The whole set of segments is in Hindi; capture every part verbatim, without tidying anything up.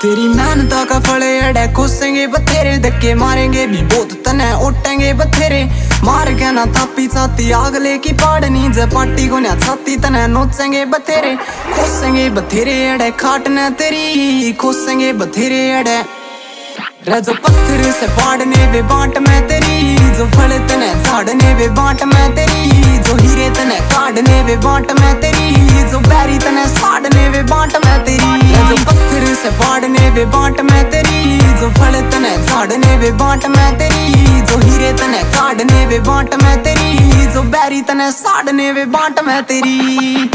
तेरी मेहनत का फल अड़े कोसेंगे बथेरे, धक्के मारेंगे भी बहुत तने उठेंगे बथेरे। मार के ना थापी छाती आगले की पाड़नी जे पाटी को ना छाती तने नोचेंगे बथेरे। खोसेंगे बथेरे अड़े खाटने तेरी, खोसेंगे बथेरे अड़े रे। जो पत्थर से पाड़ने वे बांट में तेरी, जो फल तने झाड़ने वे बांट में तेरी, जो हीरे तने काढ़ने वे बांट में तेरी, जो बैरी तने साड़ने वे बांट में तेरी। जो पत्थर से पाड़ने वे बांट में तेरी, जो फल तने झाड़ने वे बांट में तेरी, जो हीरे तने काढ़ने वे बांट में तेरी, जो बैरी तने साड़ने वे बांट में तेरी।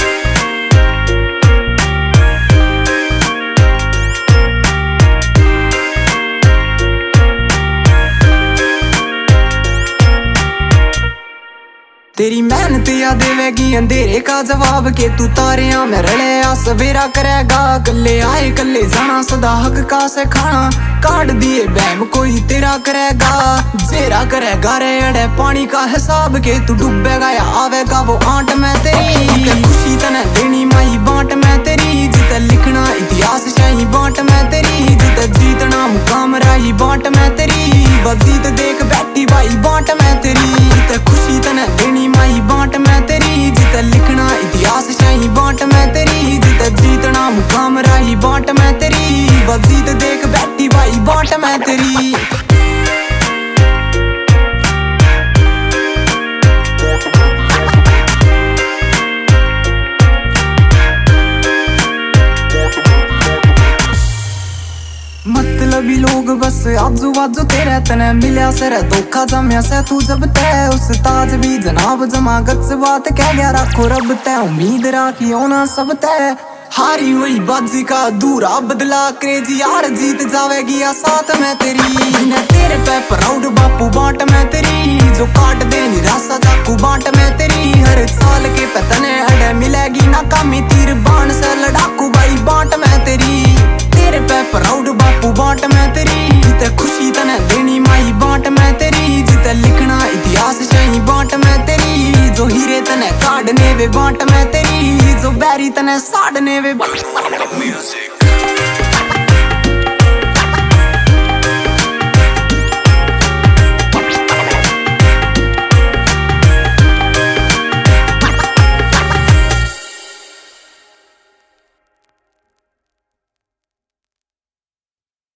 तेरी मेहनत या देवेगी अंधेरे का जवाब के तू तारियां में रले आ सवेरा करेगा। कल्ले आए कल्ले जाना सदा हक का से खाना, काट दिए बैम कोई तेरा करेगा। जेरा करेगा रे अड़े पानी का हिसाब के तू डूबेगा या आवेगा वो आंट में तेरी। खुशी तने देनी माही बांट में तेरी, जिते लिखना इतिहास शाही बांट में तेरी, जिते जीतना मुकाम राही बांट में तेरी, वजीत देख बैठी भाई बांट में तेरी। जिते खुशी तने देनी माही बांट में तेरी, जिते लिखना इतिहास शाही बांट में तेरी, जिते जीतना मुकाम राही बांट में तेरी, वजीत देख बैठी भाई बांट में तेरी। मतलबी लोग बस आजू बाजू तेरे तने मिल्या सर धोखा जमया से तू जब तय उस ताज भी जनाब जमा गच बात कह गया राखो रब तय उम्मीद राखी होना सब तय। हारी हुई बाजी का दूरा बदला क्रेजी यार जीत जावेगी या साथ में तेरी। मैं तेरे पे प्राउड बापू बांट में तेरी, जो काट दे निराशा चाकू बांट में तेरी। हर साल के पतने अड़े मिलेगी नाकामी तीर बाण से लड़ाकू भाई बांट में तेरी। तेरे पे प्राउड बापू बांट में तेरी, जिते खुशी तने देनी माही बांट में तेरी, जिते लिखना इतिहास शाही बांट में तेरी, जो हीरे तने काढ़ने वे बांट में तेरी, जो बैरी तने साड़ने वे बांट में तेरी।